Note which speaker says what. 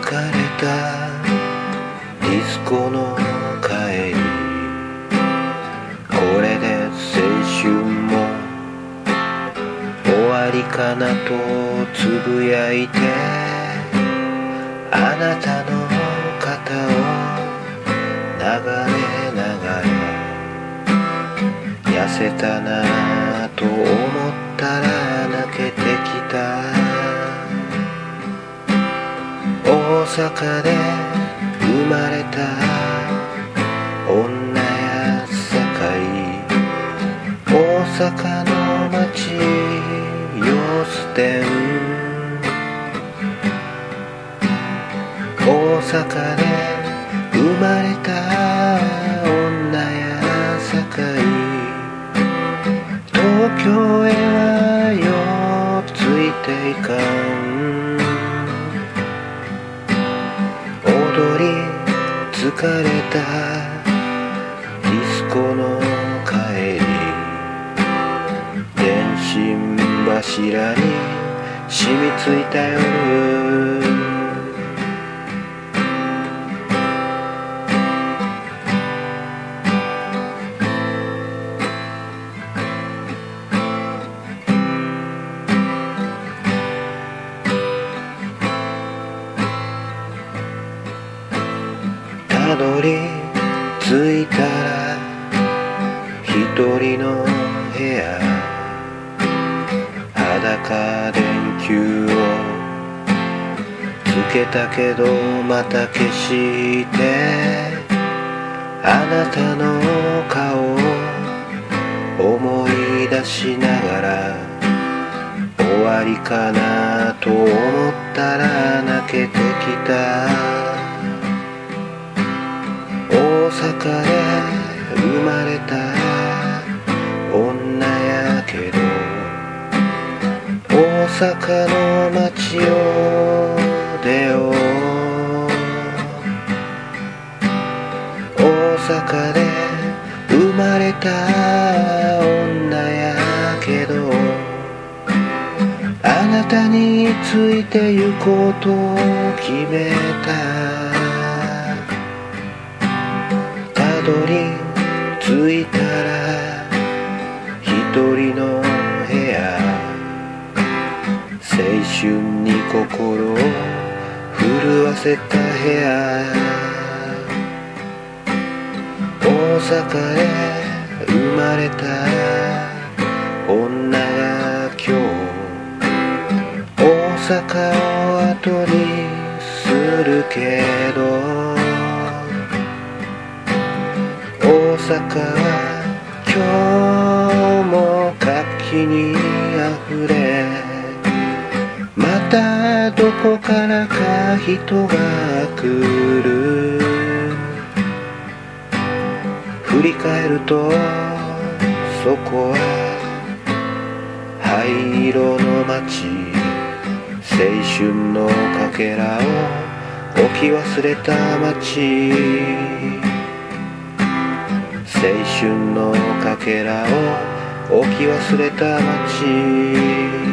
Speaker 1: れたディスコの帰り、これで青春も終わりかなとつぶやいて、あなたの肩を流れながら、痩せたなと思ったら泣けてきた。大阪で生まれた女やさかい、大阪の街様子店、大阪で生まれた女やさかい、東京へはようついていかん。踊り疲れたディスコの帰り、電信柱に染みついた夜、たどり着いたら一人の部屋、裸電球をつけたけどまた消して、あなたの顔を思い出しながら、終わりかなと思ったら泣けてきた。大阪で生まれた女やけど、大阪の街を出よう。大阪で生まれた女やけど、あなたについて行こうと決めた。たどり着いたら一人の部屋、青春に心を震わせた部屋、大阪へ生まれた女が今日、大阪を後にするけど、大阪は今日も活気にあふれ、またどこからか人が来る。振り返るとそこは灰色の街、青春のかけらを置き忘れた街、青春のかけらを置き忘れた街。